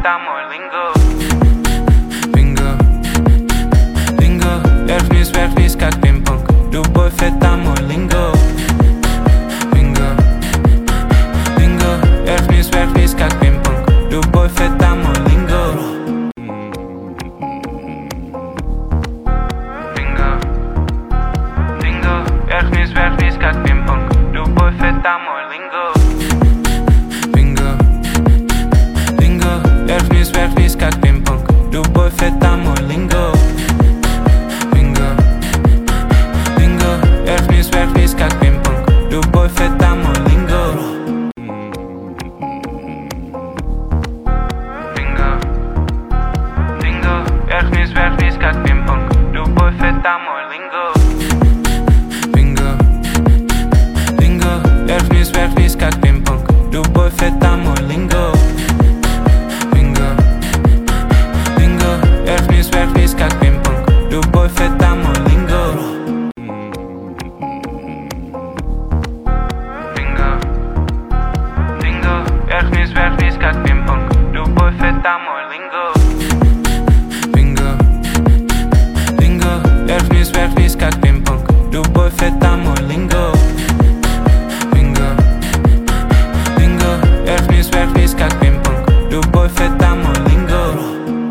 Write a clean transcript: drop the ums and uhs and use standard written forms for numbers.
tá molingo. Lingo, werf mies, kak ping-pong. Du boy fett tá molingo. Werf mies, kak ping-pong. Du boy fett tá molingo. Werf mies, kak ping-pong. Du boy fett tá molingo. Werf mies, kak ping-pong. Du boy fett tá molingo. Werf mies, kak ping-pong. Du boy fett tá molingo. Werf mies, kak ping-pong. Du boy fett tá molingo. Werf mies, kak ping-pong. Du boy fett tá molingo. Werf mies, kak ping-pong. Du boy fett tá molingo. Werf mies, kak ping-pong. Du boy fett tá molingo.